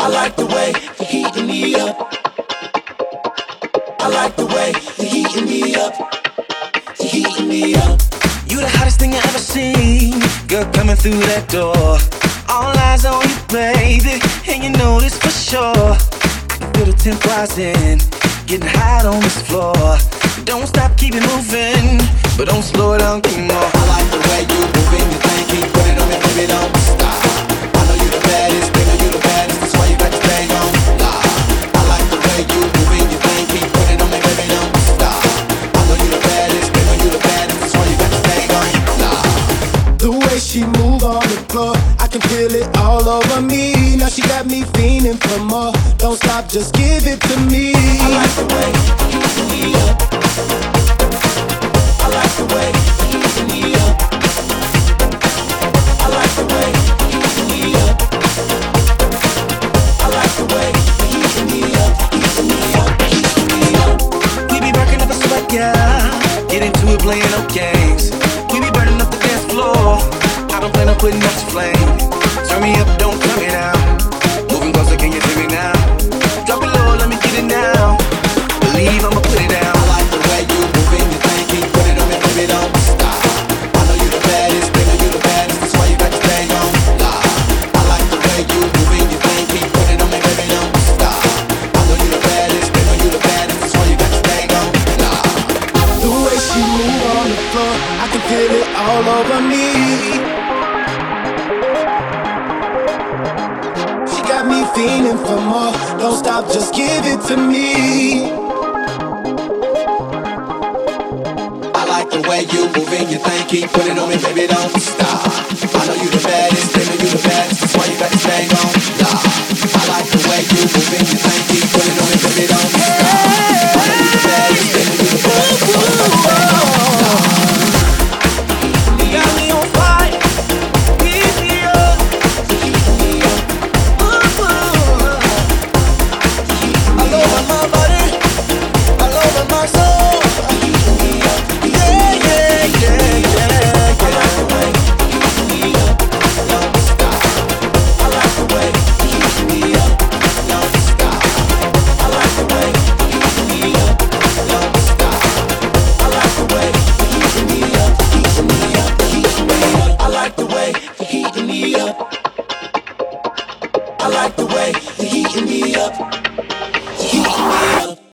I like the way you're heating me up. I like the way you're heating me up. You're heating me up. You the hottest thing I ever seen, girl, coming through that door. All eyes on you, baby, and you know this for sure. Feel the temp rising, getting hot on this floor. Don't stop, keep it moving, but don't slow it down anymore. I like the way you moving your thing, keep putting on me, baby, don't stop. I know you the baddest, baby, you the baddest, that's why you got your thing on lock. I like the way you moving your thing, keep putting on me, baby, don't stop. I know you the baddest, baby, you the baddest, that's why you got your thing on lock. The way she move on the floor, I can feel it all over me. Now she got me fiending for more. Don't stop, just give it to me. I like the way you heating me up. I like the way you heating me up. I like the way you heating me up. I like the way you heating me up, heating me up, heating me up. We be rocking up a sweat, yeah. Get into it, playing no games. We be burning up the dance floor. I don't plan on putting up the flame. Turn me up, don't turn me down. Moving closer, can you feel me now? Drop it low, let me get it now. Believe I'ma put it down. I like the way you moving your thing, keep putting on me, baby, don't stop. I know you the baddest, baby, you the baddest, that's why you got your thing on lock. I like the way you moving your thing, keep putting on me, baby, don't stop. I know you the baddest, baby, you the baddest, that's why you got your thing on lock. The way she move on the floor, I can feel it all over me. She got me feeling for more. Don't stop, just give it to me. I like the way you moving your thing, keep putting on me, baby, don't stop.